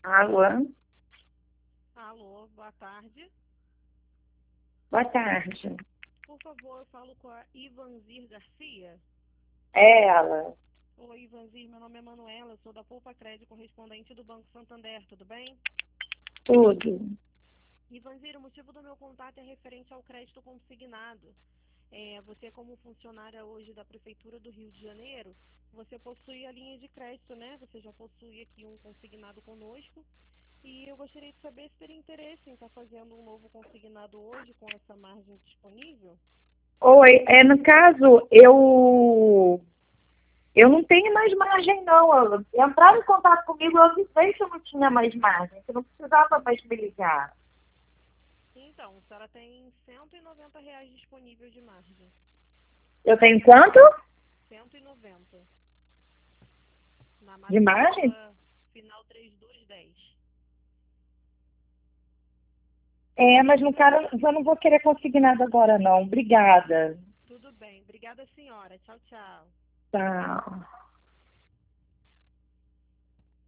Alô, Alô, boa tarde. boa tarde. Por favor, eu falo com a Ivanzir Garcia. É ela. Oi, Ivanzir, meu nome é Manuela, sou da Poupa Crédito, correspondente do Banco Santander, tudo bem? Tudo. Ivanzir, o motivo do meu contato é referente ao crédito consignado. Você, como funcionária hoje da Prefeitura do Rio de Janeiro, você possui a linha de crédito, né? Você já possui aqui um consignado conosco. E eu gostaria de saber se teria interesse em estar fazendo um novo consignado hoje com essa margem disponível. Oi, no caso, eu não tenho mais margem, não. Entraram em contato comigo, eu avisei que eu não tinha mais margem, que eu não precisava mais me ligar. Então, a senhora tem R$ 190 disponível de margem. Eu tenho quanto 190. Na de margem? matrícula final 3210. Mas no cara, eu não vou querer conseguir nada agora, não. Obrigada. Tudo bem. Obrigada, senhora. Tchau, tchau. Tchau.